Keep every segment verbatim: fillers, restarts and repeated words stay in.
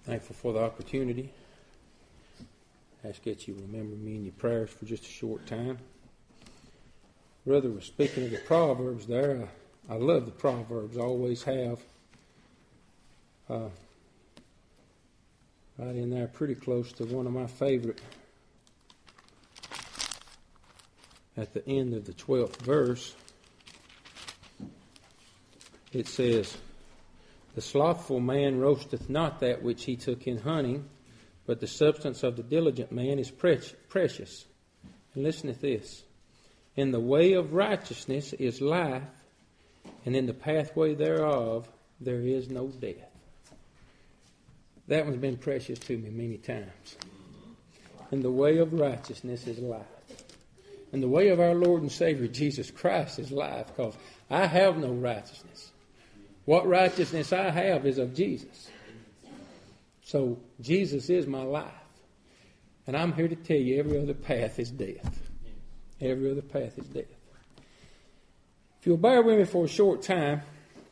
Thankful for the opportunity. I ask that you remember me in your prayers for just a short time. Brother was speaking of the Proverbs there. I, I love the Proverbs, I always have. Uh, right in there, pretty close to one of my favorite. At the end of the twelfth verse, it says, "The slothful man roasteth not that which he took in hunting, but the substance of the diligent man is precious." And listen to this. "In the way of righteousness is life, and in the pathway thereof there is no death." That one's been precious to me many times. In the way of righteousness is life. And the way of our Lord and Savior Jesus Christ is life, because I have no righteousness. What righteousness I have is of Jesus. So Jesus is my life. And I'm here to tell you every other path is death. Every other path is death. If you'll bear with me for a short time,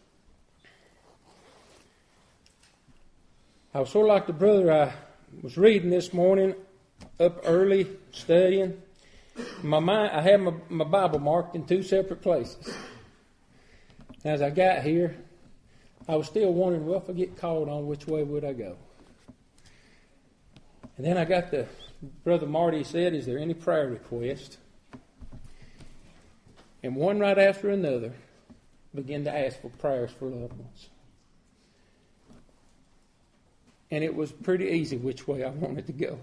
I was sort of like the brother I was reading this morning, up early, studying. My mind, I had my, my Bible marked in two separate places. As I got here, I was still wondering, well, if I get called on, which way would I go? And then I got the, Brother Marty said, "Is there any prayer request?" And one right after another began to ask for prayers for loved ones. And it was pretty easy which way I wanted to go.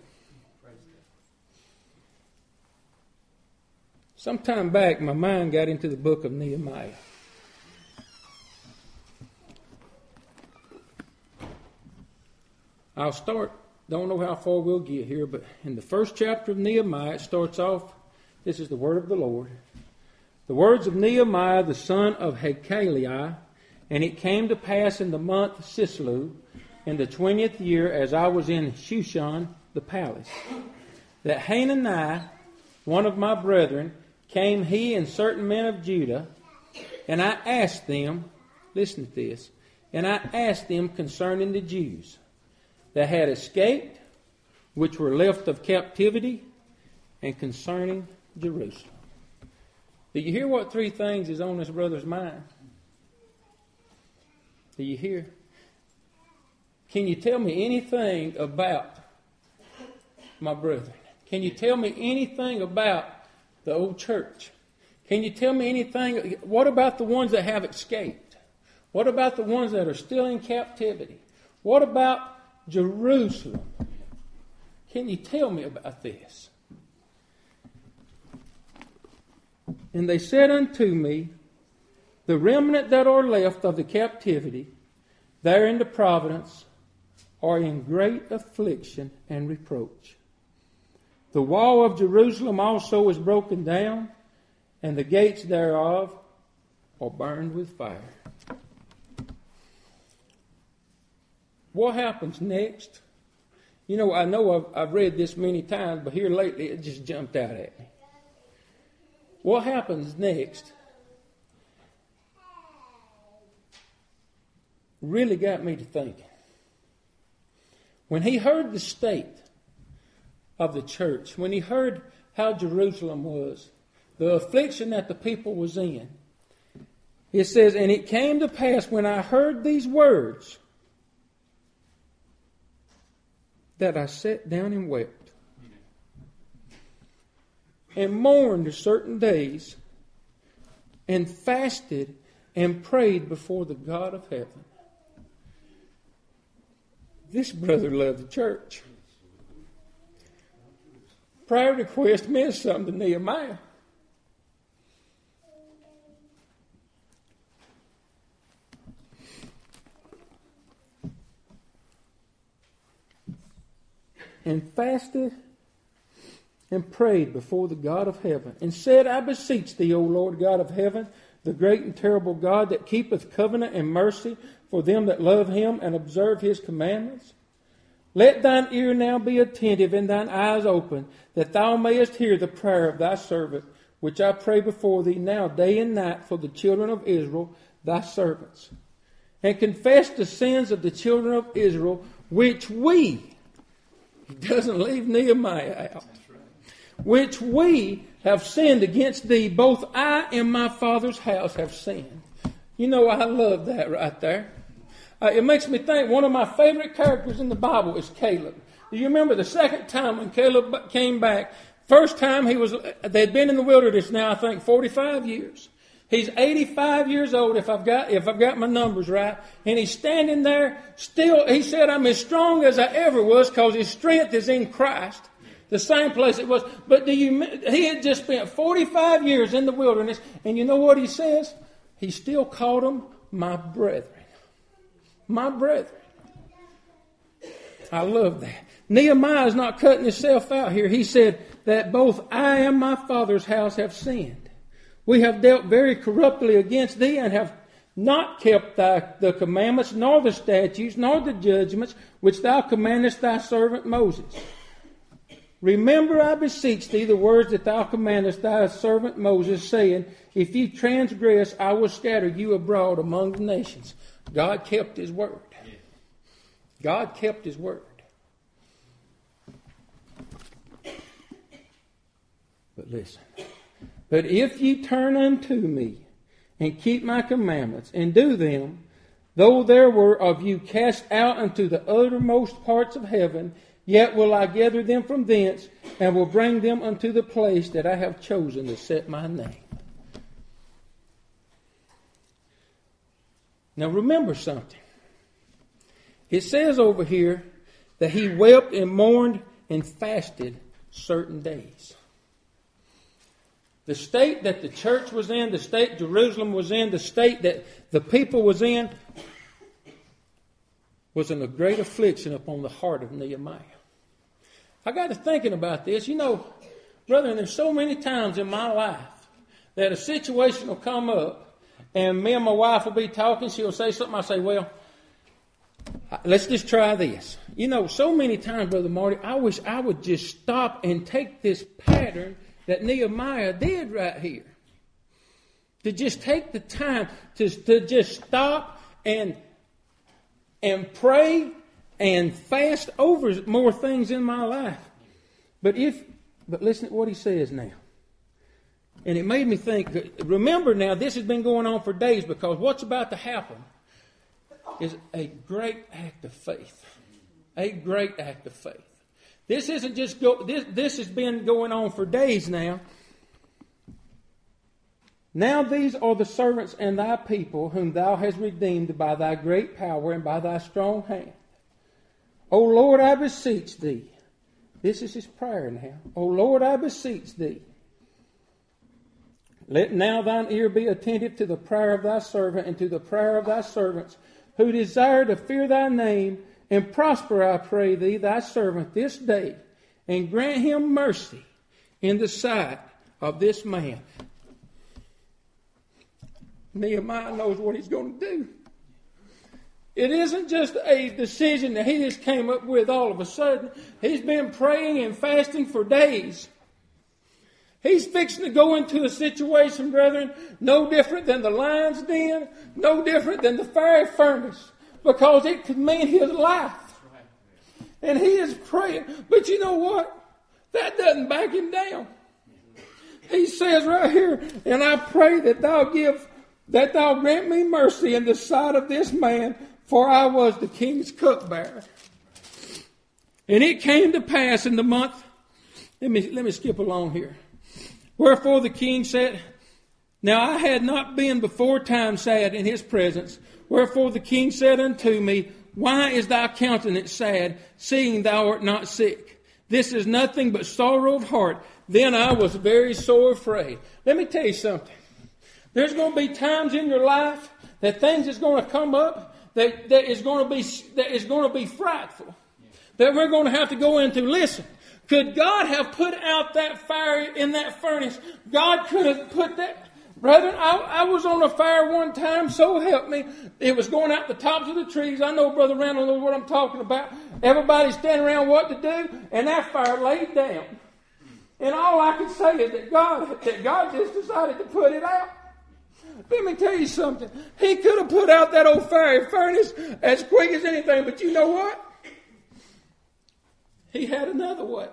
Sometime back, my mind got into the book of Nehemiah. I'll start, don't know how far we'll get here, but in the first chapter of Nehemiah, it starts off, this is the word of the Lord. "The words of Nehemiah, the son of Hakaliah, and it came to pass in the month Sislu, in the twentieth year, as I was in Shushan, the palace, that Hanani, one of my brethren, came he and certain men of Judah, and I asked them," listen to this, "and I asked them concerning the Jews that had escaped, which were left of captivity, and concerning Jerusalem." Do you hear what three things is on this brother's mind? Do you hear? Can you tell me anything about my brethren? Can you tell me anything about the old church? Can you tell me anything? What about the ones that have escaped? What about the ones that are still in captivity? What about Jerusalem? Can you tell me about this? "And they said unto me, The remnant that are left of the captivity, there in the providence, are in great affliction and reproach. The wall of Jerusalem also is broken down, and the gates thereof are burned with fire." What happens next? You know, I know I've, I've read this many times, but here lately it just jumped out at me. What happens next really got me to thinking. When he heard the state of the church, when he heard how Jerusalem was, the affliction that the people was in, it says, "And it came to pass when I heard these words, that I sat down and wept, and mourned certain days, and fasted and prayed before the God of heaven." This brother loved the church. Prayer request meant something to Nehemiah. "And fasted and prayed before the God of heaven, and said, I beseech thee, O Lord God of heaven, the great and terrible God that keepeth covenant and mercy for them that love him and observe his commandments. Let thine ear now be attentive and thine eyes open, that thou mayest hear the prayer of thy servant, which I pray before thee now day and night for the children of Israel, thy servants. And confess the sins of the children of Israel, which we, he doesn't leave Nehemiah out, which we have sinned against thee, both I and my father's house have sinned. You know, I love that right there. Uh, it makes me think one of my favorite characters in the Bible is Caleb. Do you remember the second time when Caleb came back? First time he was, they'd been in the wilderness now, I think, forty-five years. He's eighty-five years old, if I've got, if I've got my numbers right. And he's standing there still. He said, I'm as strong as I ever was because his strength is in Christ. The same place it was. But do you, he had just spent forty-five years in the wilderness. And you know what he says? He still called them my brethren. My brethren. I love that. Nehemiah is not cutting himself out here. He said that both I and my father's house have sinned. We have dealt very corruptly against thee and have not kept thy, the commandments, nor the statutes, nor the judgments, which thou commandest thy servant Moses. Remember, I beseech thee, the words that thou commandest thy servant Moses, saying, if ye transgress, I will scatter you abroad among the nations. God kept his word. God kept his word. But listen. But if ye turn unto me, and keep my commandments, and do them, though there were of you cast out unto the uttermost parts of heaven, yet will I gather them from thence, and will bring them unto the place that I have chosen to set my name. Now remember something. It says over here that he wept and mourned and fasted certain days. The state that the church was in, the state Jerusalem was in, the state that the people was in, was in a great affliction upon the heart of Nehemiah. I got to thinking about this. You know, brethren, there's so many times in my life that a situation will come up and me and my wife will be talking. She'll say something. I'll say, well, let's just try this. You know, so many times, Brother Marty, I wish I would just stop and take this pattern that Nehemiah did right here. To just take the time to, to just stop and, and pray and fast over more things in my life. But if, but listen to what he says now. And it made me think, remember now, this has been going on for days, because what's about to happen is a great act of faith. A great act of faith. This isn't just go, this, this has been going on for days now. Now these are the servants and thy people whom thou hast redeemed by thy great power and by thy strong hand. O Lord, I beseech thee. This is his prayer now. O Lord, I beseech thee. Let now thine ear be attentive to the prayer of thy servant and to the prayer of thy servants who desire to fear thy name, and prosper, I pray thee, thy servant this day, and grant him mercy in the sight of this man. Nehemiah knows what he's going to do. It isn't just a decision that he just came up with all of a sudden. He's been praying and fasting for days. He's fixing to go into a situation, brethren, no different than the lion's den, no different than the fiery furnace, because it could mean his life. And he is praying. But you know what? That doesn't back him down. He says right here, and I pray that thou give, that thou grant me mercy in the sight of this man, for I was the king's cupbearer. And it came to pass in the month, let me, let me skip along here. Wherefore the king said, now I had not been before time sad in his presence. Wherefore the king said unto me, why is thy countenance sad, seeing thou art not sick? This is nothing but sorrow of heart. Then I was very sore afraid. Let me tell you something. There's going to be times in your life that things is going to come up that, that is going to be that is going to be frightful. That we're going to have to go into. Listen. Could God have put out that fire in that furnace? God could have put that. Brethren, I, I was on a fire one time, so help me. It was going out the tops of the trees. I know Brother Randall knows what I'm talking about. Everybody's standing around what to do, and that fire laid down. And all I can say is that God, that God just decided to put it out. Let me tell you something. He could have put out that old fiery furnace as quick as anything, but you know what? He had another way.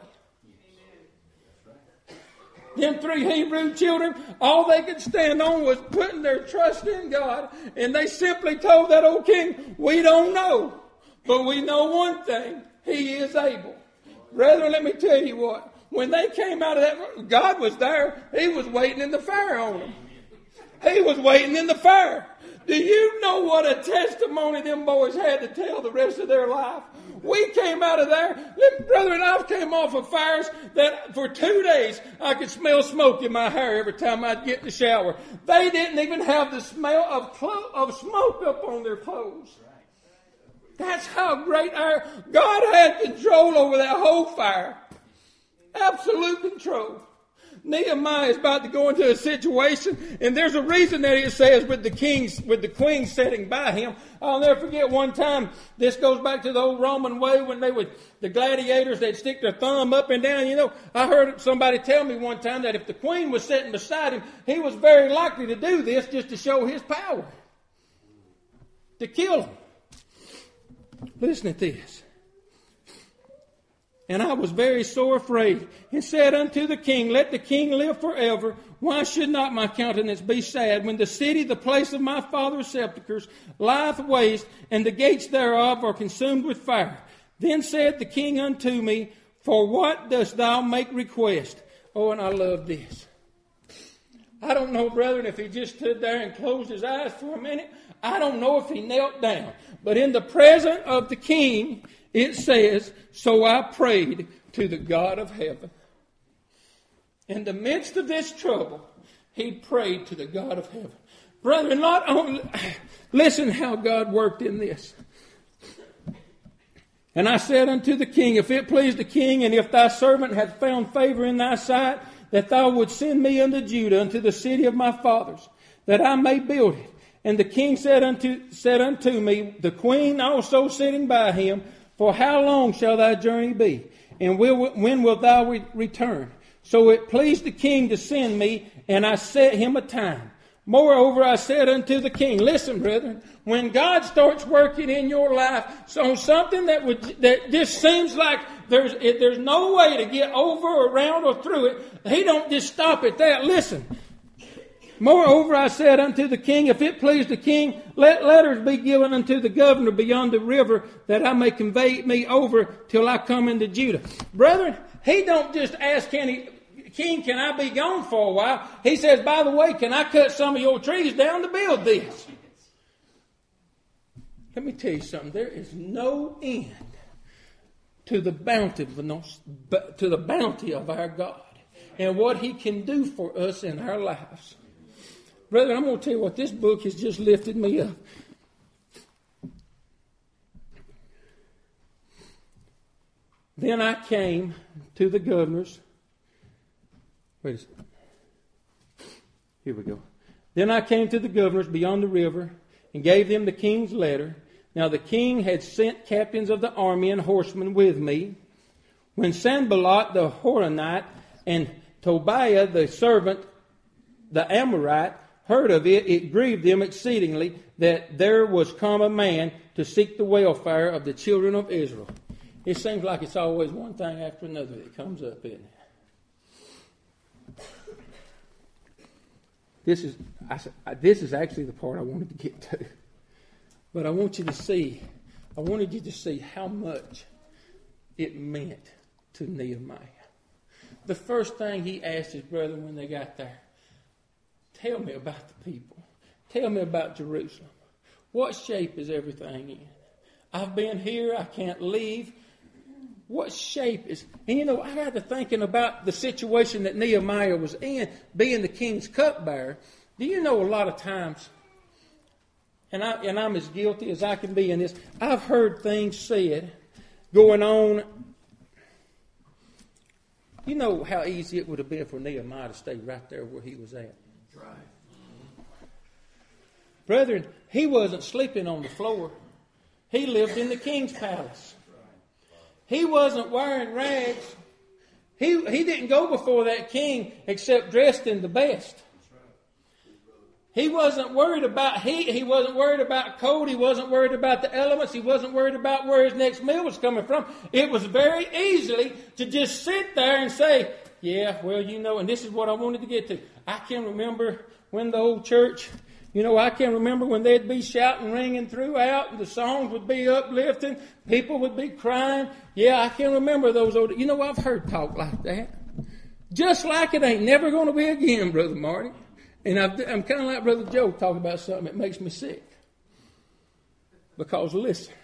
Them three Hebrew children, all they could stand on was putting their trust in God. And they simply told that old king, we don't know. But we know one thing. He is able. Brethren, let me tell you what. When they came out of that, God was there. He was waiting in the fire on them. He was waiting in the fire. Do you know what a testimony them boys had to tell the rest of their life? We came out of there. Brethren, I've came off of fires that for two days I could smell smoke in my hair every time I'd get in the shower. They didn't even have the smell of, clo- of smoke up on their clothes. That's how great our God had control over that whole fire. Absolute control. Nehemiah is about to go into a situation, and there's a reason that it says with the kings, with the queen sitting by him. I'll never forget one time, this goes back to the old Roman way when they would, the gladiators, they'd stick their thumb up and down. You know, I heard somebody tell me one time that if the queen was sitting beside him, he was very likely to do this just to show his power. To kill him. Listen to this. And I was very sore afraid, and said unto the king, let the king live forever. Why should not my countenance be sad, when the city, the place of my father's sepulchres, lieth waste, and the gates thereof are consumed with fire? Then said the king unto me, for what dost thou make request? Oh, and I love this. I don't know, brethren, if he just stood there and closed his eyes for a minute. I don't know if he knelt down. But in the presence of the king, it says, so I prayed to the God of heaven. In the midst of this trouble, he prayed to the God of heaven. Brethren, not only, listen how God worked in this. And I said unto the king, if it please the king, and if thy servant hath found favor in thy sight, that thou wouldst send me unto Judah, unto the city of my fathers, that I may build it. And the king said unto, said unto me, the queen also sitting by him, for how long shall thy journey be? And will, when wilt thou re- return? So it pleased the king to send me, and I set him a time. Moreover, I said unto the king, listen, brethren, when God starts working in your life on something that would that just seems like there's it, there's no way to get over or around or through it, he don't just stop at that. Listen. Moreover, I said unto the king, if it please the king, let letters be given unto the governor beyond the river, that I may convey me over till I come into Judah. Brethren, he don't just ask, can he, king, can I be gone for a while? He says, by the way, can I cut some of your trees down to build this? Let me tell you something. There is no end to the bounty of, to the bounty of our God and what he can do for us in our lives. Brethren, I'm going to tell you what, this book has just lifted me up. Then I came to the governors. Wait a second. Here we go. Then I came to the governors beyond the river and gave them the king's letter. Now the king had sent captains of the army and horsemen with me. When Sanballat the Horonite and Tobiah the servant, the Amorite, heard of it, it grieved them exceedingly that there was come a man to seek the welfare of the children of Israel. It seems like it's always one thing after another that comes up, isn't it? This is I, this is actually the part I wanted to get to. But I want you to see, I wanted you to see how much it meant to Nehemiah. The first thing he asked his brethren when they got there, tell me about the people. Tell me about Jerusalem. What shape is everything in? I've been here. I can't leave. What shape is... And you know, I got to thinking about the situation that Nehemiah was in, being the king's cupbearer. Do you know a lot of times, and, I, and I'm as guilty as I can be in this, I've heard things said going on. You know how easy it would have been for Nehemiah to stay right there where he was at. Right. Brethren, he wasn't sleeping on the floor. He lived in the king's palace. He wasn't wearing rags. He, he didn't go before that king except dressed in the best. He wasn't worried about heat. He wasn't worried about cold. He wasn't worried about the elements. He wasn't worried about where his next meal was coming from. It was very easily to just sit there and say, yeah, well, you know, and this is what I wanted to get to. I can remember when the old church, you know, I can remember when they'd be shouting, ringing throughout, and the songs would be uplifting. People would be crying. Yeah, I can remember those old, you know, I've heard talk like that. Just like it ain't never going to be again, Brother Marty. And I've, I'm kind of like Brother Joe talking about something that makes me sick. Because listen.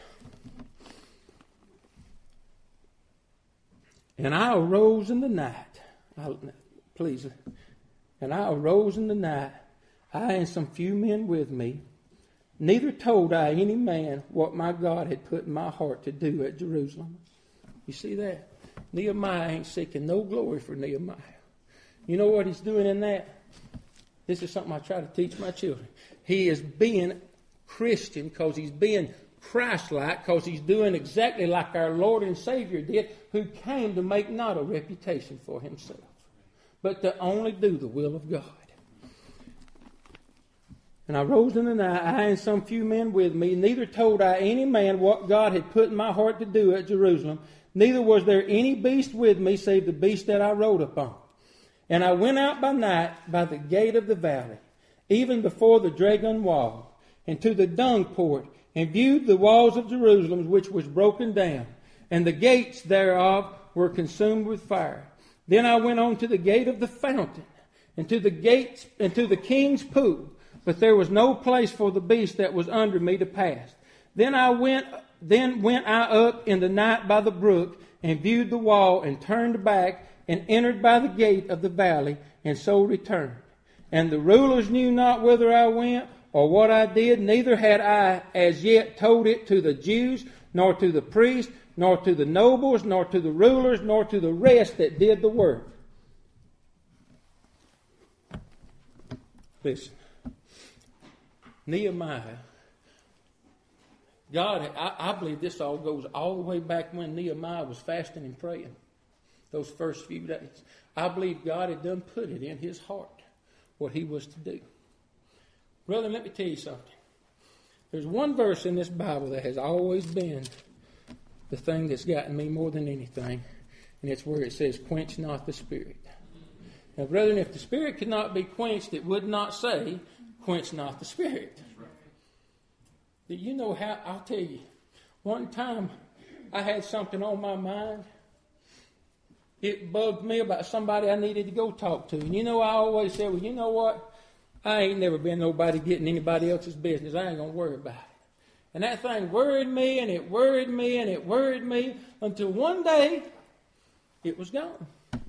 And I arose in the night. I, please. And I arose in the night, I and some few men with me. Neither told I any man what my God had put in my heart to do at Jerusalem. You see that? Nehemiah ain't seeking no glory for Nehemiah. You know what he's doing in that? This is something I try to teach my children. He is being Christian because he's being Christ-like, because he's doing exactly like our Lord and Savior did, who came to make not a reputation for himself, but to only do the will of God. And I rose in the night, I and some few men with me. Neither told I any man what God had put in my heart to do at Jerusalem. Neither was there any beast with me, save the beast that I rode upon. And I went out by night by the gate of the valley, even before the Dragon wall, and to the dung port, and viewed the walls of Jerusalem, which was broken down, and the gates thereof were consumed with fire. Then I went on to the gate of the fountain, and to the gates, and to the king's pool, but there was no place for the beast that was under me to pass. Then I went, then went I up in the night by the brook, and viewed the wall, and turned back, and entered by the gate of the valley, and so returned. And the rulers knew not whither I went, or what I did, neither had I as yet told it to the Jews, nor to the priests, nor to the nobles, nor to the rulers, nor to the rest that did the work. Listen. Nehemiah, God, I, I believe this all goes all the way back when Nehemiah was fasting and praying. Those first few days. I believe God had done put it in his heart what he was to do. Brother, let me tell you something. There's one verse in this Bible that has always been the thing that's gotten me more than anything, and it's where it says, quench not the spirit. Now, brethren, if the spirit could not be quenched, it would not say, quench not the spirit. Do you know how, I'll tell you, one time I had something on my mind. It bugged me about somebody I needed to go talk to. And you know, I always said, well, you know what? I ain't never been nobody getting anybody else's business. I ain't going to worry about it. And that thing worried me, and it worried me, and it worried me, until one day, it was gone.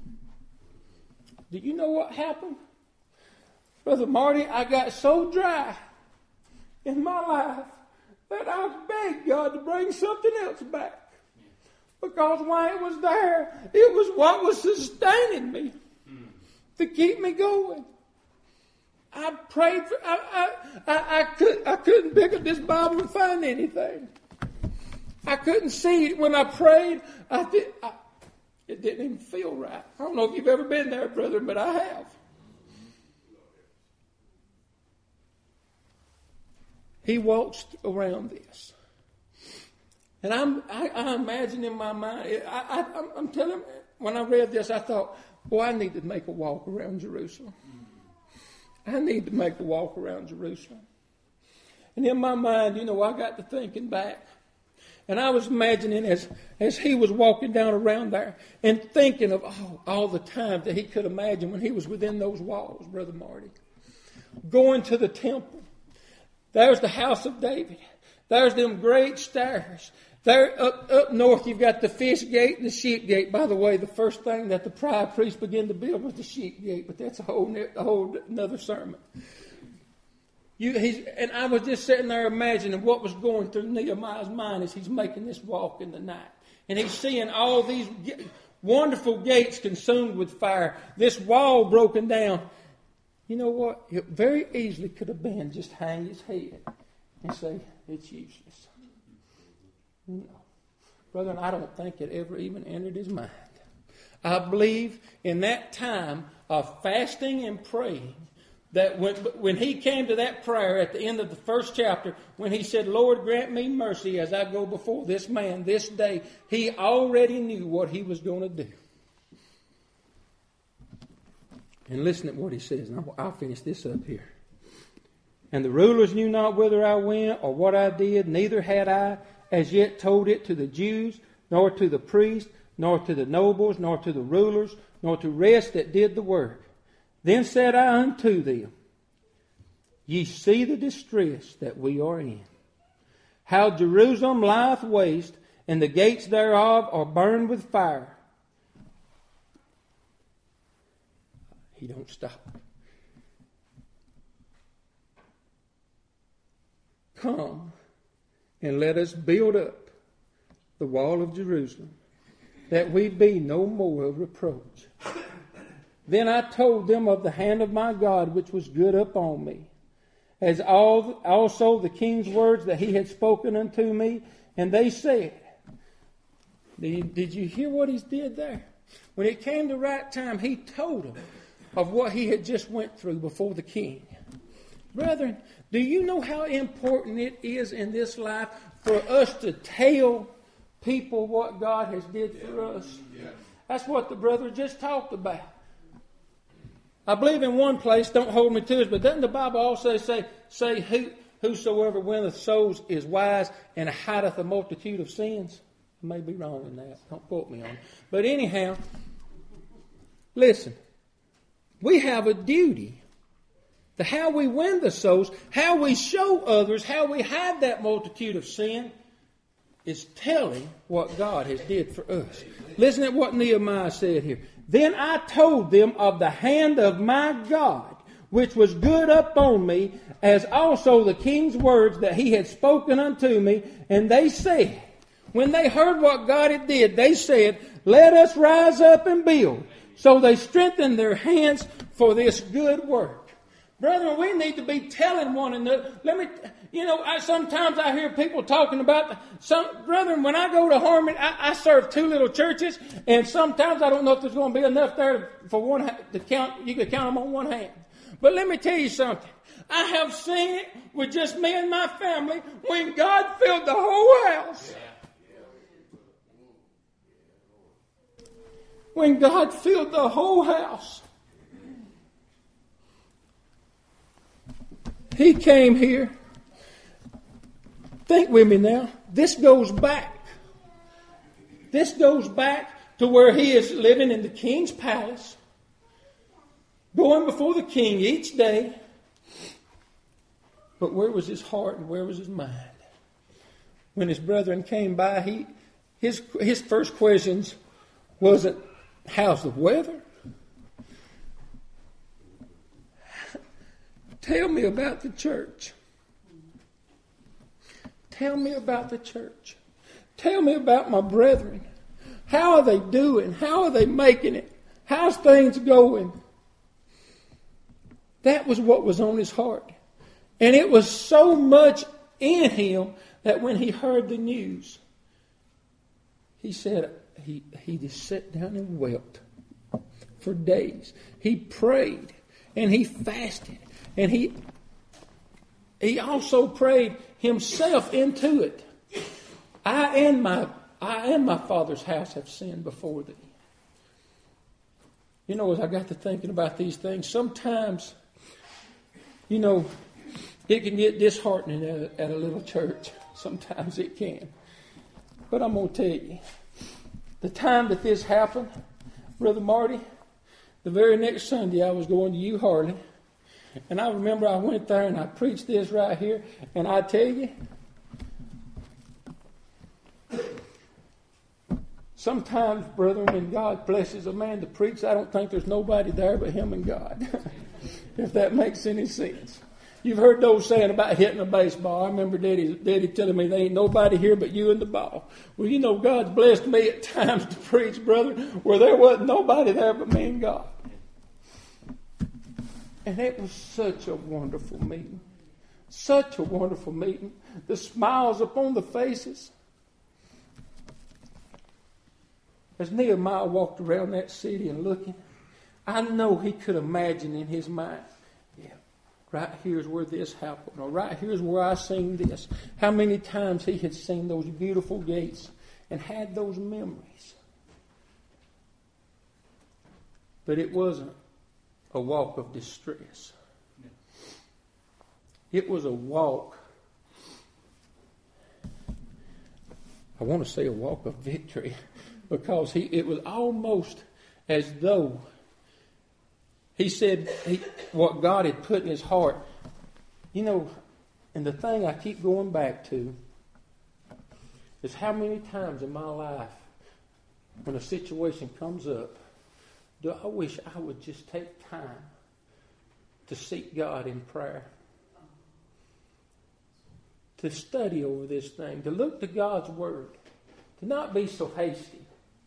Do you know what happened? Brother Marty, I got so dry in my life that I begged God to bring something else back. Because while it was there, it was what was sustaining me to keep me going. I prayed for, I, I, I, I, could, I couldn't pick up this Bible and find anything. I couldn't see it. When I prayed, I did, I, it didn't even feel right. I don't know if you've ever been there, brother, but I have. He walks around this. And I'm, I, I imagine in my mind, I, I, I'm, I'm telling you, when I read this, I thought, boy, I need to make a walk around Jerusalem. I need to make a walk around Jerusalem. And in my mind, you know, I got to thinking back. And I was imagining as, as he was walking down around there and thinking of oh, all the times that he could imagine when he was within those walls, Brother Marty. Going to the temple. There's the house of David. There's them great stairs. There, up, up north, you've got the fish gate and the sheep gate. By the way, the first thing that the prior priest began to build was the sheep gate, but that's a whole, a whole another sermon. You, he's, and I was just sitting there imagining what was going through Nehemiah's mind as he's making this walk in the night. And he's seeing all these wonderful gates consumed with fire, this wall broken down. You know what? It very easily could have been just hang his head and say, it's useless. No. Brother, I don't think it ever even entered his mind. I believe in that time of fasting and praying, that when, when he came to that prayer at the end of the first chapter, when he said, Lord, grant me mercy as I go before this man this day, he already knew what he was going to do. And listen to what he says, and I'll, I'll finish this up here. And the rulers knew not whither I went or what I did, neither had I as yet told it to the Jews, nor to the priests, nor to the nobles, nor to the rulers, nor to rest that did the work. Then said I unto them, Ye see the distress that we are in, how Jerusalem lieth waste, and the gates thereof are burned with fire. He don't stop. Come and let us build up the wall of Jerusalem, that we be no more of reproach. Then I told them of the hand of my God, which was good upon me, as all, also the king's words that he had spoken unto me. And they said, did, did you hear what he did there? When it came the right time, he told them of what he had just went through before the king. Brethren, do you know how important it is in this life for us to tell people what God has did for us? That's what the brother just talked about. I believe in one place, don't hold me to it, but doesn't the Bible also say, say who, whosoever winneth souls is wise and hideth a multitude of sins? I may be wrong in that. Don't quote me on it. But anyhow, listen. We have a duty to how we win the souls, how we show others, how we hide that multitude of sin, is telling what God has did for us. Listen to what Nehemiah said here. Then I told them of the hand of my God, which was good upon me, as also the king's words that he had spoken unto me. And they said, when they heard what God had did, they said, let us rise up and build. So they strengthened their hands for this good work. Brethren, we need to be telling one another. Let me, you know, I, sometimes I hear people talking about, some, brethren, when I go to Harmon, I, I serve two little churches, and sometimes I don't know if there's going to be enough there for one to count. You can count them on one hand. But let me tell you something. I have seen it with just me and my family when God filled the whole house. When God filled the whole house. He came here. Think with me now. This goes back. This goes back to where he is living in the king's palace, going before the king each day. But where was his heart and where was his mind? When his brethren came by, he his his first questions wasn't, how's the weather? Tell me about the church. Tell me about the church. Tell me about my brethren. How are they doing? How are they making it? How's things going? That was what was on his heart. And it was so much in him that when he heard the news, he said he, he just sat down and wept for days. He prayed and he fasted. And he he also prayed himself into it. I and my I and my Father's house have sinned before thee. You know, as I got to thinking about these things, sometimes, you know, it can get disheartening at a, at a little church. Sometimes it can. But I'm going to tell you, the time that this happened, Brother Marty, the very next Sunday I was going to U Harley. And I remember I went there and I preached this right here. And I tell you, sometimes, brethren, when God blesses a man to preach, I don't think there's nobody there but him and God. If that makes any sense. You've heard those saying about hitting a baseball. I remember Daddy, Daddy telling me there ain't nobody here but you and the ball. Well, you know, God's blessed me at times to preach, brother, where there wasn't nobody there but me and God. And it was such a wonderful meeting. Such a wonderful meeting. The smiles upon the faces. As Nehemiah walked around that city and looking, I know he could imagine in his mind, yeah, right here's where this happened, or right here's where I seen this. How many times he had seen those beautiful gates and had those memories. But it wasn't a walk of distress. It was a walk, I want to say a walk of victory, because he it was almost as though he said he, what God had put in his heart. You know, and the thing I keep going back to is how many times in my life when a situation comes up, do I wish I would just take time to seek God in prayer, to study over this thing, to look to God's Word, to not be so hasty.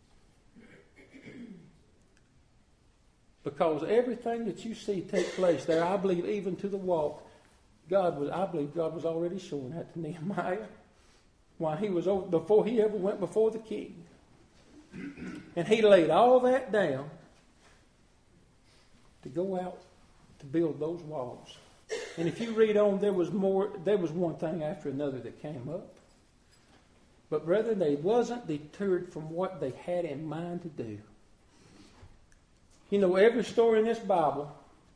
Because everything that you see take place there, I believe even to the walk, God was, I believe God was already showing that to Nehemiah while he was over, before he ever went before the king. And he laid all that down to go out to build those walls. And if you read on, there was more, there was one thing after another that came up. But brethren, they wasn't deterred from what they had in mind to do. You know, every story in this Bible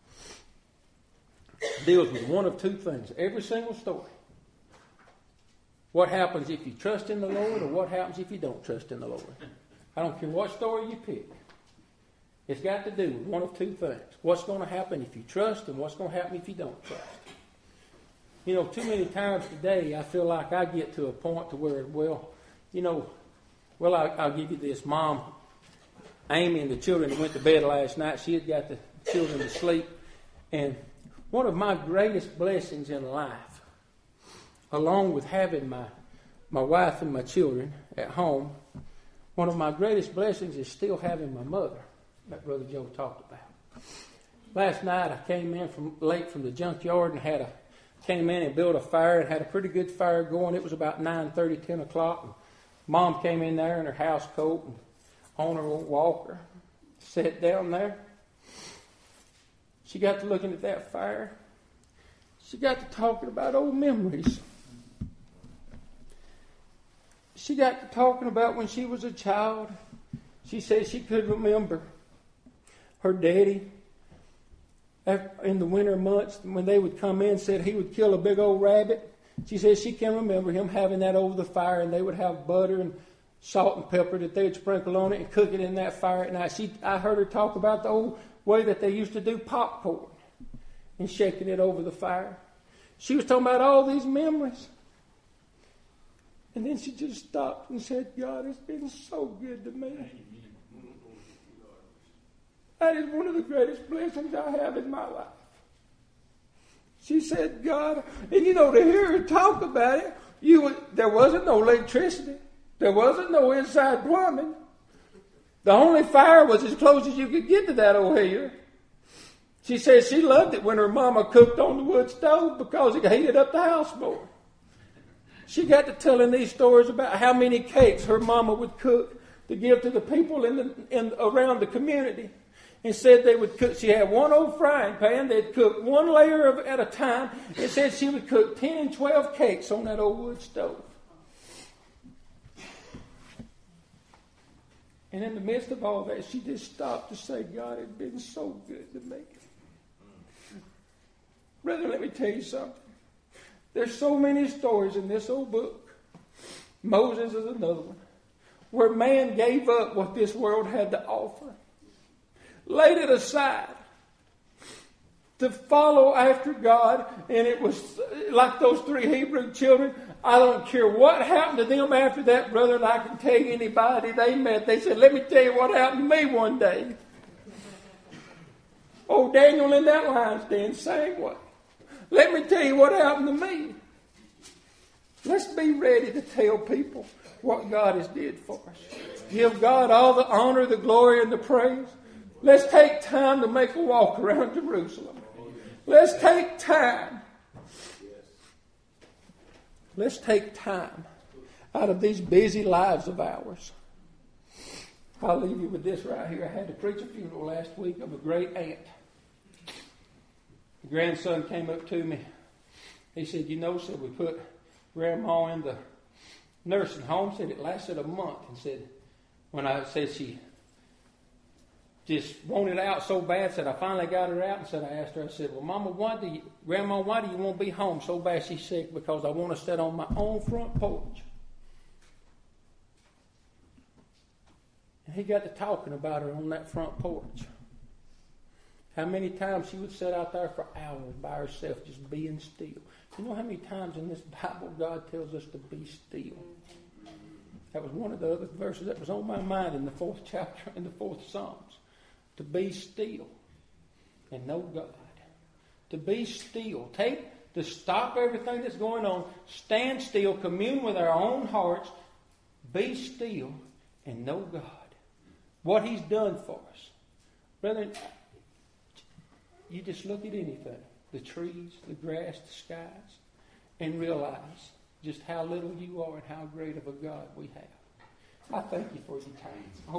deals with one of two things. Every single story. What happens if you trust in the Lord, or what happens if you don't trust in the Lord? I don't care what story you pick. It's got to do with one of two things. What's going to happen if you trust, and what's going to happen if you don't trust. You know, too many times today, I feel like I get to a point to where, well, you know, well, I, I'll give you this. Mom, Amy and the children went to bed last night. She had got the children to sleep. And one of my greatest blessings in life, along with having my, my wife and my children at home, one of my greatest blessings is still having my mother, that Brother Joe talked about. Last night I came in from late from the junkyard and had a came in and built a fire and had a pretty good fire going. It was about nine thirty, ten o'clock. And Mom came in there in her house coat and on her old walker, sat down there. She got to looking at that fire. She got to talking about old memories. She got to talking about when she was a child. She said she could remember her daddy in the winter months when they would come in, said he would kill a big old rabbit. She said she can remember him having that over the fire, and they would have butter and salt and pepper that they would sprinkle on it and cook it in that fire at night. She, I heard her talk about the old way that they used to do popcorn and shaking it over the fire. She was talking about all these memories. And then she just stopped and said, God, it's been so good to me. That is one of the greatest blessings I have in my life. She said, God, and you know, to hear her talk about it, you would, there wasn't no electricity. There wasn't no inside plumbing. The only fire was as close as you could get to that over here. She said she loved it when her mama cooked on the wood stove because it heated up the house more. She got to telling these stories about how many cakes her mama would cook to give to the people in the in around the community. And said they would cook. She had one old frying pan. They'd cook one layer of, at a time. It said she would cook ten and twelve cakes on that old wood stove. And in the midst of all that, she just stopped to say, God, it's been so good to me. Brother, let me tell you something. There's so many stories in this old book. Moses is another one. Where man gave up what this world had to offer. Laid it aside to follow after God. And it was like those three Hebrew children. I don't care what happened to them after that, brother. And I can tell you anybody they met. They said, let me tell you what happened to me one day. Oh, Daniel in that lion's den, same way. Let me tell you what happened to me. Let's be ready to tell people what God has did for us. Give God all the honor, the glory, and the praise. Let's take time to make a walk around Jerusalem. Let's take time. Let's take time out of these busy lives of ours. I'll leave you with this right here. I had to preach a funeral last week of a great aunt. The grandson came up to me. He said, you know, said we put Grandma in the nursing home. Said it lasted a month. And said, when I said she just wanted out so bad, said I finally got her out. And said, I asked her, I said, well, Mama, why do you, Grandma, why do you want to be home so bad? She said, because I want to sit on my own front porch. And he got to talking about her on that front porch. How many times she would sit out there for hours by herself just being still. You know how many times in this Bible God tells us to be still? That was one of the other verses that was on my mind in the fourth chapter, in the fourth Psalms. To be still and know God. To be still. Take, to stop everything that's going on. Stand still. Commune with our own hearts. Be still and know God. What He's done for us. Brethren, you just look at anything. The trees, the grass, the skies. And realize just how little you are and how great of a God we have. I thank you for your time.